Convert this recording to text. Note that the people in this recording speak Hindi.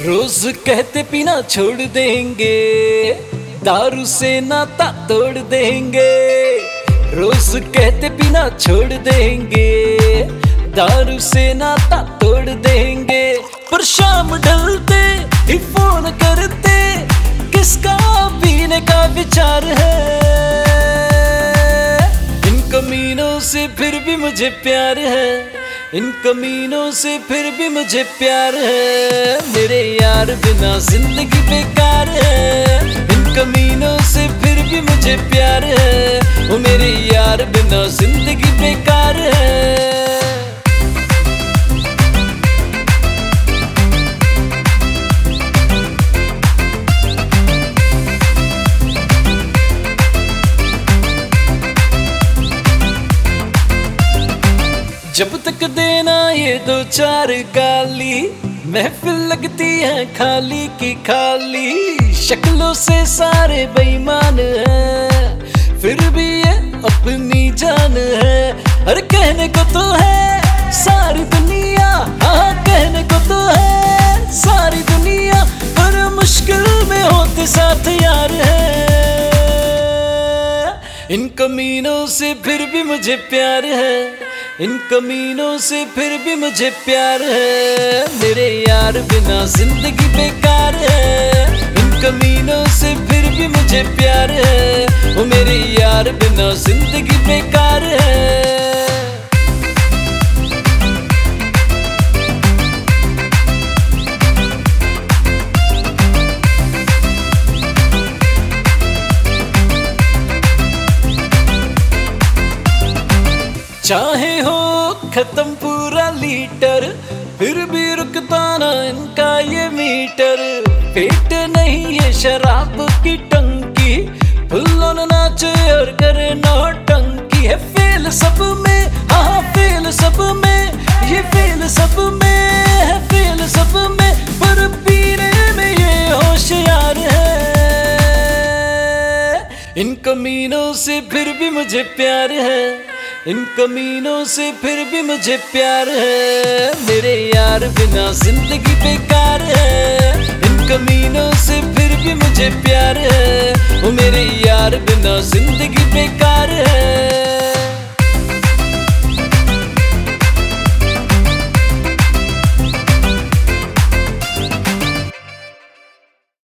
रोज कहते पीना छोड़ देंगे, दारू से नाता तोड़ देंगे। रोज कहते पीना छोड़ देंगे, दारू से नाता तोड़ देंगे। पर शाम ढलते ही फोन करते, किसका पीने का विचार है। इन कमीनों से फिर भी मुझे प्यार है, इन कमीनों से फिर भी मुझे प्यार है। मेरे यार बिना जिंदगी बेकार है। इन कमीनों से फिर भी मुझे प्यार है, वो मेरे यार बिना जिंदगी बेकार है। जब तक देना ये दो चार गाली, महफिल लगती है खाली की खाली। शक्लों से सारे बेईमान हैं, फिर भी ये अपनी जान है। अरे कहने को तो है सारी दुनिया, हाँ कहने को तो है सारी दुनिया, पर मुश्किल में होते साथ यार है। इन कमीनों से फिर भी मुझे प्यार है, इन कमीनों से फिर भी मुझे प्यार है। मेरे यार बिना जिंदगी बेकार है। इन कमीनों से फिर भी मुझे प्यार है, वो मेरे यार बिना जिंदगी बेकार है। चाहे हो खत्म पूरा लीटर, फिर भी रुकता ना इनका ये मीटर। पेट नहीं ये शराब की टंकी, फुल्लों नाचे और करे नौटंकी। है फेल सब में, हाँ फेल सब में, ये फेल सब में है, फेल सब में, पर पीने में ये होशियार है। इन कमीनों से फिर भी मुझे प्यार है, इन कमीनों से फिर भी मुझे प्यार है। मेरे यार बिना जिंदगी बेकार है। इन कमीनों से फिर भी मुझे प्यार है, वो मेरे यार बिना जिंदगी बेकार है।